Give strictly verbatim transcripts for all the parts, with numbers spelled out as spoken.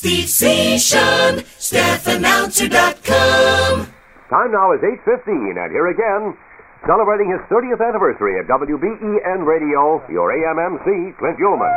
Steve Zishan, staff announcer dot com. Time now is eight fifteen, and here again, celebrating his thirtieth anniversary at W B E N Radio, your A M M C, Clint Ullman.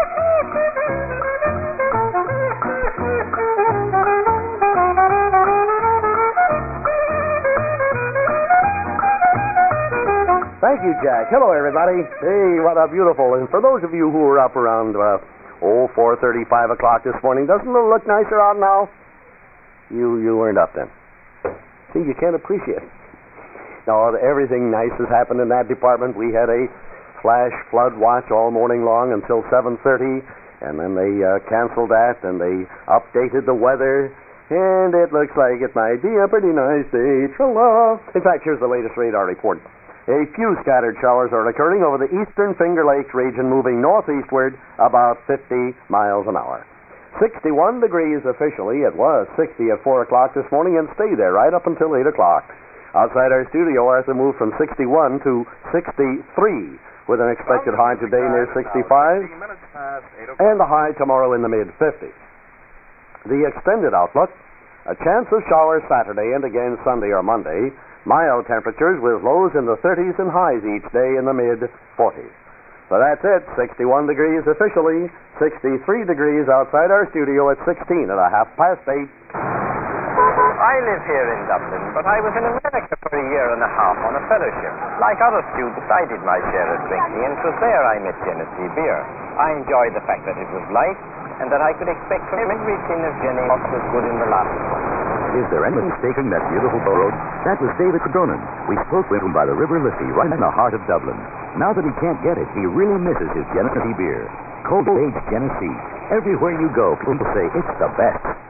Thank you, Jack. Hello, everybody. Hey, what a beautiful. And for those of you who were up around, uh, oh, four thirty, five o'clock this morning, doesn't it look nicer out now? You you weren't up then. See, you can't appreciate it. No, everything nice has happened in that department. We had a flash flood watch all morning long until seven thirty, and then they uh, canceled that, and they updated the weather, and it looks like it might be a pretty nice day. Tra-la. In fact, here's the latest radar report. A few scattered showers are occurring over the eastern Finger Lakes region, moving northeastward about fifty miles an hour. sixty-one degrees officially. It was sixty at four o'clock this morning and stayed there right up until eight o'clock. Outside our studio, Arthur moved from sixty-one to sixty-three, with an expected high today near sixty-five, and a high tomorrow in the mid-fifties. The extended outlook: a chance of showers Saturday and again Sunday or Monday. Mild temperatures with lows in the thirties and highs each day in the mid-forties. So that's it, sixty-one degrees officially, sixty-three degrees outside our studio at sixteen and a half past eight. I live here in Dublin, but I was in America for a year and a half on a fellowship. Like other students, I did my share of drinking, and it was there I met Genesee beer. I enjoyed the fact that it was light, and that I could expect from every tin of Jenny what was good in the last one. Is there any mistaking that beautiful road? That was David Cronin. We spoke with him by the River Liffey, right in the heart of Dublin. Now that he can't get it, he really misses his Genesee beer. Cold-aged Genesee. Everywhere you go, people say it's the best.